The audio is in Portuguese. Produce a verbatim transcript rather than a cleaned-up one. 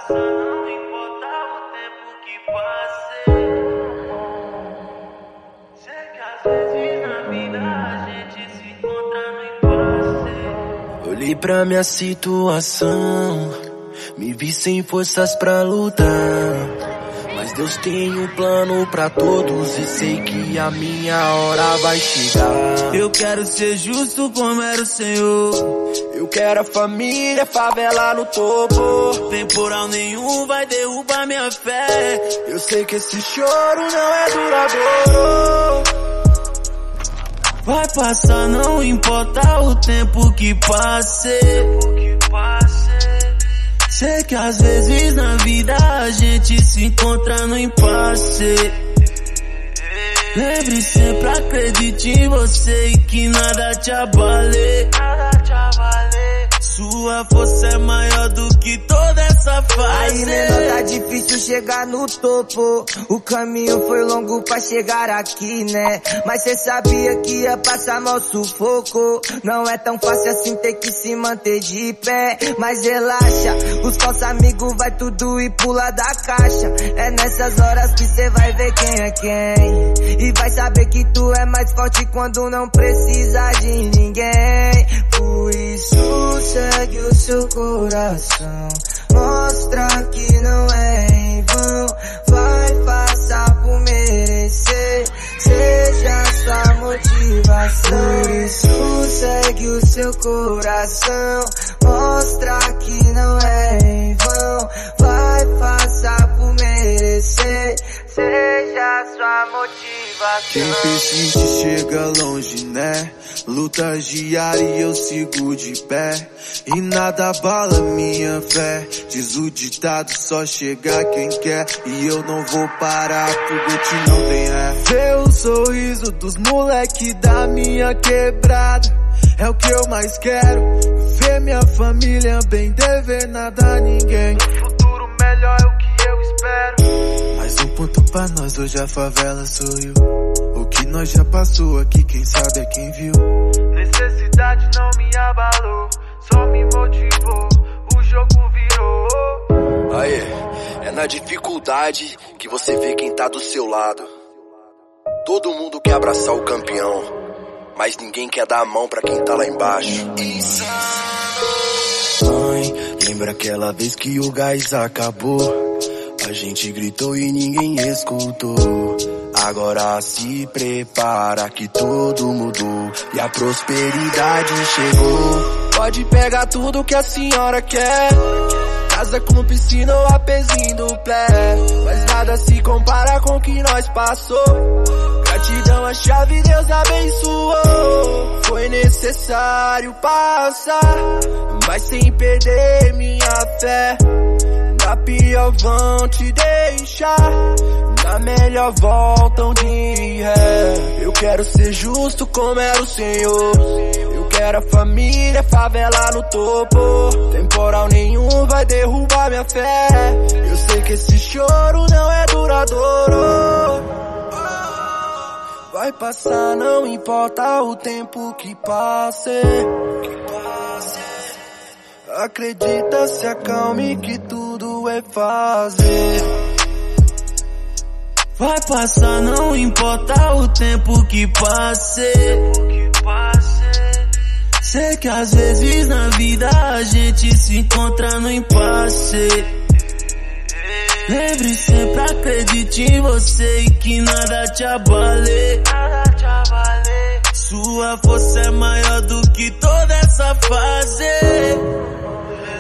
passar, não importa o tempo que passe. Sei que às vezes na vida a gente se encontra no impasse. Olhei pra minha situação, me vi sem forças pra lutar. Mas Deus tem um plano pra todos e sei que a minha hora vai chegar. Eu quero ser justo como era o Senhor. Eu quero a família, favela no topo. Temporal nenhum vai derrubar minha fé. Eu sei que esse choro não é duradouro. Vai passar, não importa o tempo que passe. Sei que às vezes na vida a gente se encontra no impasse. Lembre sempre, acredite em você e que nada te abale. Sua força é maior do que toda essa fase. Aí, menor, tá difícil chegar no topo. O caminho foi longo pra chegar aqui, né? Mas cê sabia que ia passar mal sufoco. Não é tão fácil assim ter que se manter de pé. Mas relaxa, os falsos amigos vai tudo e pula da caixa. É nessas horas que cê vai ver quem é quem. E vai saber que tu é mais forte quando não precisa de ninguém. Por isso segue o seu coração, mostra que não é em vão. Vai passar por merecer, seja sua motivação. Por isso segue o seu coração, mostra que não é em vão. Vai passar por merecer, seja sua motivação. Quem persiste chega longe, né? Luta diária e eu sigo de pé. E nada abala minha fé. Diz o ditado, só chega quem quer. E eu não vou parar, foguete não tem ré. Ver o sorriso dos moleque da minha quebrada é o que eu mais quero. Ver minha família bem, dever nada a ninguém. Um futuro melhor é o que eu espero. Mais um ponto pra nós, hoje a favela sou eu. O que nós já passou aqui, quem sabe é quem viu. Necessidade não me abalou, só me motivou, o jogo virou. Aê, é na dificuldade que você vê quem tá do seu lado. Todo mundo quer abraçar o campeão, mas ninguém quer dar a mão pra quem tá lá embaixo. Mãe, lembra aquela vez que o gás acabou? A gente gritou e ninguém escutou. Agora se prepara que tudo mudou e a prosperidade chegou. Pode pegar tudo que a senhora quer, casa com piscina ou apezinho do plé. Mas nada se compara com o que nós passou. Gratidão a chave, Deus abençoou. Foi necessário passar, mas sem perder minha fé. Na pior vão te deixar, na melhor voltam de ré. Eu quero ser justo como era o Senhor. Eu quero a família, favela no topo. Temporal nenhum vai derrubar minha fé. Eu sei que esse choro não é duradouro. Vai passar, não importa o tempo que passe. Acredita, se acalme que tudo é fazer. Vai passar, não importa o tempo que passe. Sei que às vezes na vida a gente se encontra no impasse. Lembre sempre, acredite em você e que nada te abale. Sua força é maior do que toda essa fase.